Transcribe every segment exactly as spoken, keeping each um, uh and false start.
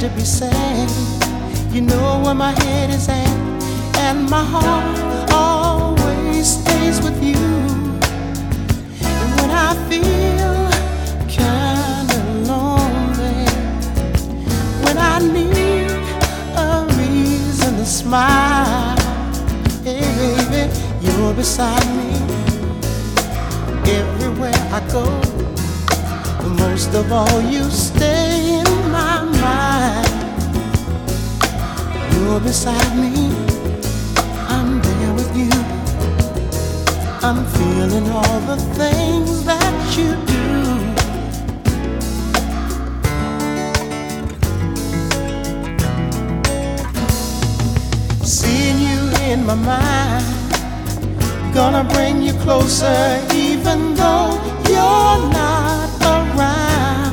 to be sad. You know where my head is at, and my heart always stays with you. And when I feel kinda lonely, when I need a reason to smile, hey baby, you're beside me everywhere I go. But most of all, you stay in my mind. You're beside me, I'm there with you. I'm feeling all the things that you do. Seeing you in my mind, gonna bring you closer even though you're not around.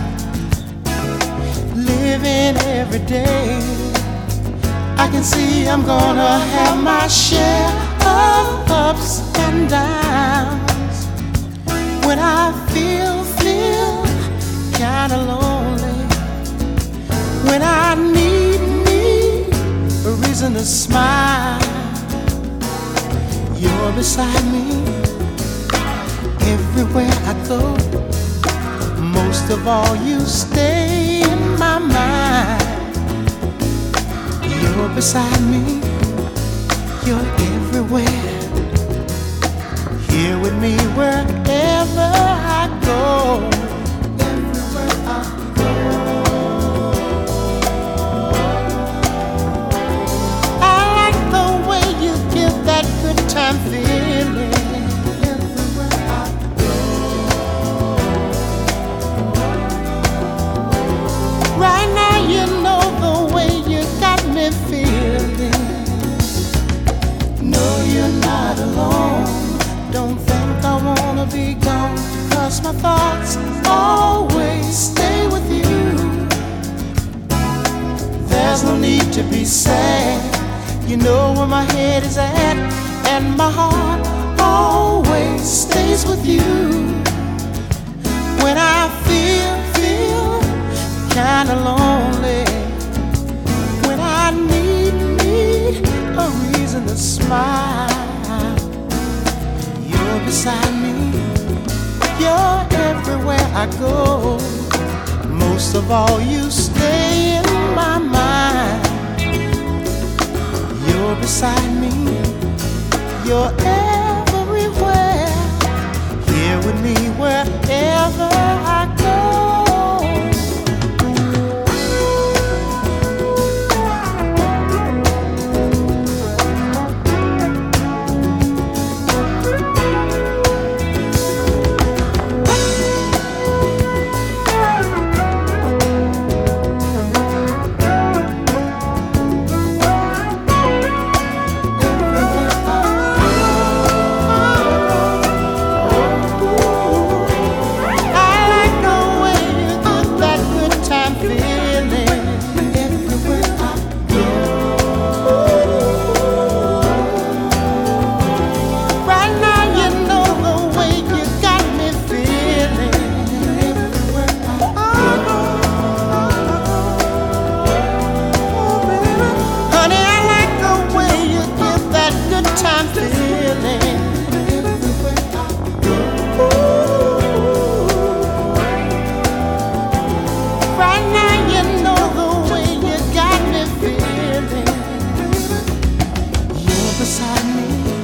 Living every day, I can see I'm gonna have my share of ups and downs. When I feel, feel kinda lonely, when I need, need a reason to smile, you're beside me everywhere I go. Most of all, you stay in my mind. You're beside me, you're everywhere. Here with me wherever I go. Everywhere I go. I like the way you give that good time feeling. Everywhere I go. Right now you know the way you got me feeling. No, you're not alone. Don't think I wanna be gone, 'cause my thoughts always stay with you. There's no need to be sad. You know where my head is at, and my heart always stays with you. When I feel, feel kinda lonely, when I need, need a reason to smile, you're beside me, you're everywhere I go. Most of all, you stay in my mind. You're beside me, you're everywhere. Here with me wherever I go.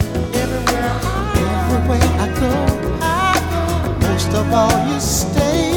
Of all, you stay